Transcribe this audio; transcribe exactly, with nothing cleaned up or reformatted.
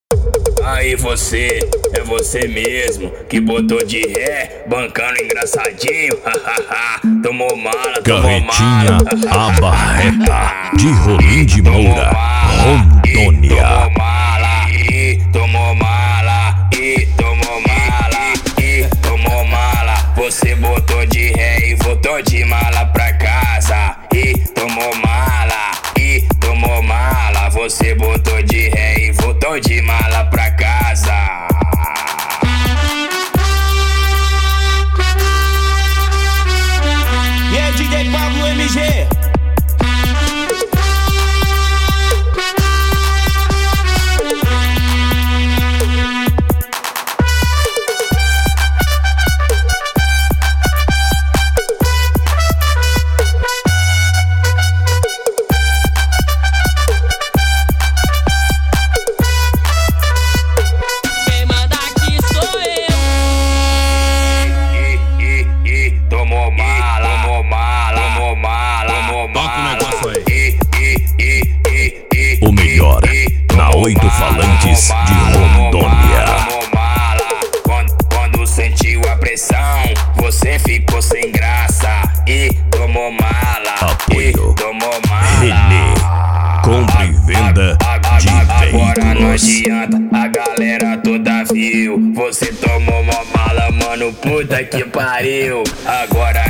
Aí você, é você mesmo que botou de ré, bancando engraçadinho, hahaha. Tomou mala, tomou Carretinha mala, Abarreta de Rolim de Moura, Rondônia. tomou mala, e tomou mala, e tomou mala, e tomou mala. Você botou de ré e voltou de mala pra casa. E tomou mala, e tomou mala. Você botou de ré e voltou de mala pra casa. E aí, D J Pablo M G? Tomou mala, tomou mala, tomou mala, tomou mala. O melhor na Oito Falantes de Rondônia. Tomou mala. Quando, quando sentiu a pressão, você ficou sem graça. E tomou mala. Apoio E tomou mala. Renê. Compre e venda de Agora não veículos. adianta, a galera toda viu. Você tomou uma mala, mano, puta que pariu. Agora